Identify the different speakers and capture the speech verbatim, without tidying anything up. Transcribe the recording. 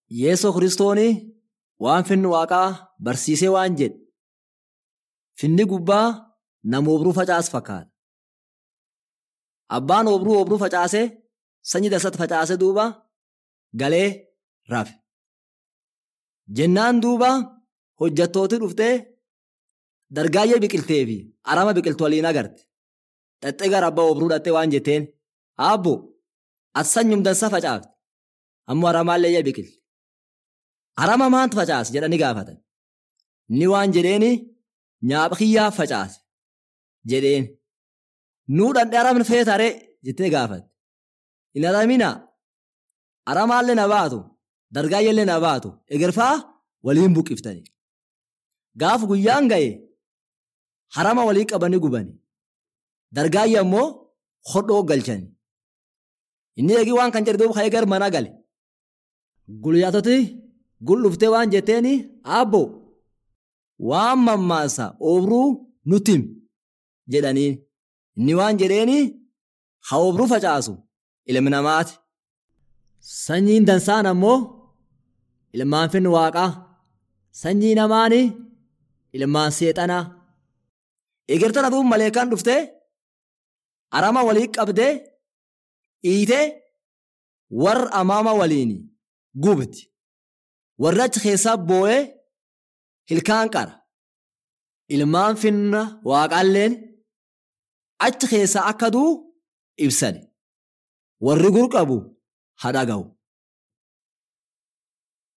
Speaker 1: Yeesoo Kiristooni waan finni waaqaa barsiisee waan jedhe finni gubbaa nama obruu facaas fakkaata. Abbaan obruu obruu facaasee sanyii dasatti facaasee duuba galee rafe. Jennaan duuba hojjettooti dhuftee dargaayyee biqiltee fi arama biqiltu waliin agarte. Dhattee gara abbaa obruu dhattee waan jetteen abbo as sanyum dansa facaafte ammoo aramaallee biqilti. Arama maantu facaase jedhanii gaafatan. Inni waan jedheeni nyaapha kiyyaa facaase jedheen. Nuu dhandhee aramni feetaree jettee gaafatte. Hin araminaa aramaallee na baatu dargaayyeellee na baatu egerfaa waliin buqiftani. Gaafa guyyaan ga'e harama walii qabanii gubani. Dargaayyee ammoo hodhoo galchani. Inni eegi waan kan jedhe duuba eegar mana gale. Guyyaatoti gulluftee waan jetteeni abbo waan mammaasa obruu nutim jedhaniin. Inni waan jedheeni haa obruu facaasu ilmi namaati. Sanyiin dansaan ammoo ilmaan finni waaqaa. Sanyii namaani ilmaan seexanaa. Egertana duuba maleekaan dhuftee arama walii qabdee dhiitee warra amaama waliin gubti. Warri achi keessaa boo'ee hilkaan qara. Ilmaan finna waaqaalleen achi keessaa akka duu ibsani. Warri gur qabu haa dhaga'u.